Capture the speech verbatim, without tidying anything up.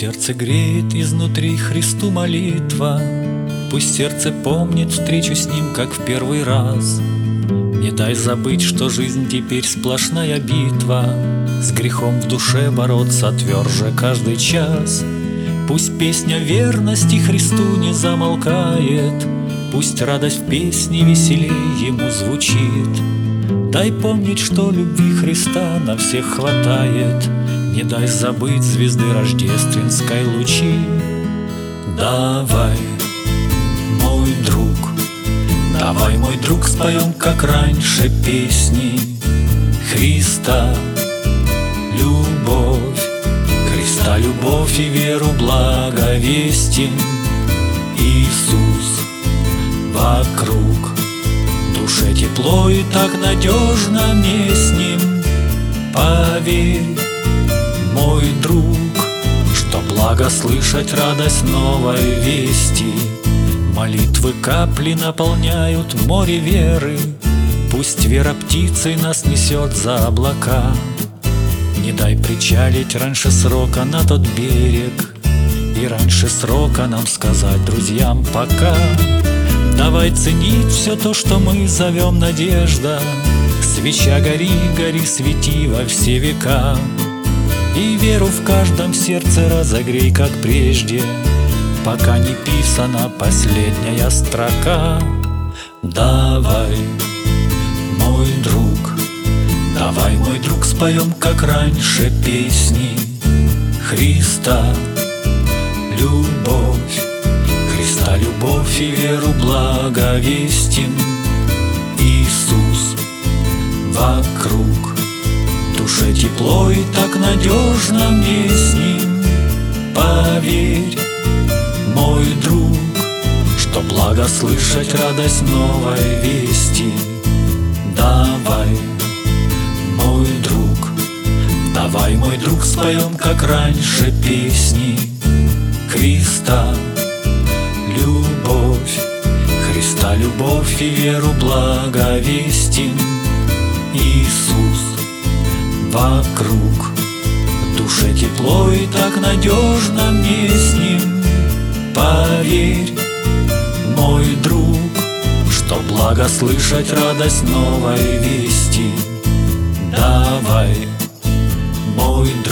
сердце греет изнутри Христу молитва. Пусть сердце помнит встречу с Ним, как в первый раз. Не дай забыть, что жизнь теперь сплошная битва. С грехом в душе бороться тверже каждый час. Пусть песня верности Христу не замолкает, пусть радость в песне веселей Ему звучит. Дай помнить, что любви Христа на всех хватает. Не дай забыть звезды рождественской лучи. Давай, мой друг, давай, мой друг, споем, как раньше, песни Христа, любовь, Христа, любовь и веру благовестим. Иисус вокруг, душе тепло и так надежно мне с Ним. Поверь, мой друг, что благо слышать радость новой вести. Молитвы капли наполняют море веры. Пусть вера птицей нас несет за облака. Не дай причалить раньше срока на тот берег, и раньше срока нам сказать друзьям пока. Давай ценить все то, что мы зовем надежда. Свеча гори, гори, свети во все века. И веру в каждом сердце разогрей, как прежде, пока не писана последняя строка. Давай, мой друг, давай, мой друг, споем, как раньше, песни Христа, любовь, Христа, любовь и веру благовестим. Иисус вокруг, душе тепло и так надежно мне с Ним. Поверь, мой друг, что благо слышать радость новой вести. Давай, мой друг, давай, мой друг, споем, как раньше, песни Христа, любовь, Христа, любовь и веру благовестим. Иисус вокруг, душе тепло и так надежно мне с Ним. Поверь, мой друг, что благо слышать радость новой вести. Давай, мой друг.